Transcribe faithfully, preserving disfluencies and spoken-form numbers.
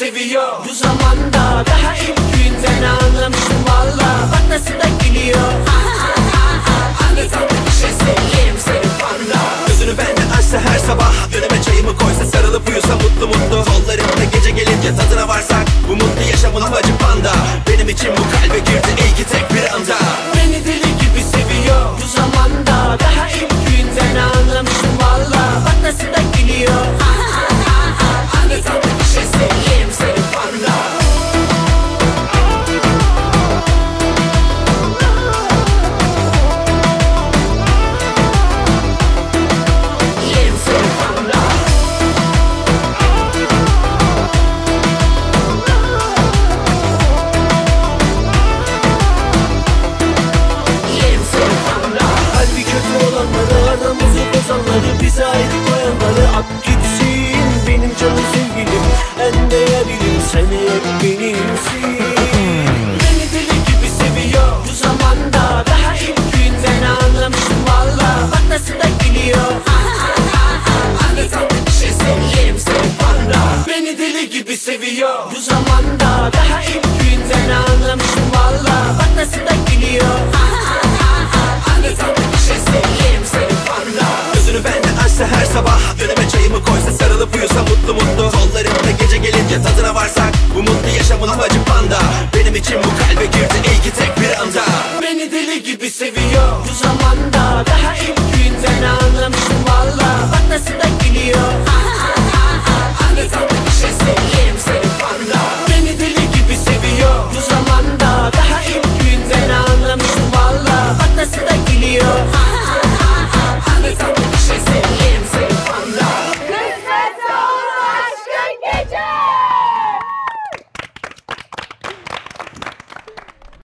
seviyor. Bu zamanda daha ilk günden anlamıştım valla. Bak nasıl da gülüyor. Anlatan bir şey seveyim seni panda. Gözünü benden açsa her sabah, önüme çayımı koysa, sarılıp uyusa mutlu mutlu. Kollarımda gece gelince tadına varsak, bu mutlu yaşamın amacı panda. Benim için bu kalbe girdi iyi ki tek bir anda. Beni deli gibi seviyor. Bu zamanda daha ilk günden anlamıştım valla. Bak nasıl da gülüyor. Anlatan bir şey seveyim seni panda. Yiyeyim seni panda. Yiyeyim seni panda. Kalbi kötü olanları, aramızı bozanları, bize ayrı koyanları at gitsin. Benim canım sevgilim, en değerlim, sen hep benimsin. Beni deli gibi seviyor. Bu zamanda daha ilk günden anlamıştım valla. Bak nasıl da gülüyor. Anlatan bir şey seveyim seni panda. Beni deli gibi seviyor. Bu zamanda daha ilk günden anlamıştım valla. Bak nasıl da gülüyor. Anlatan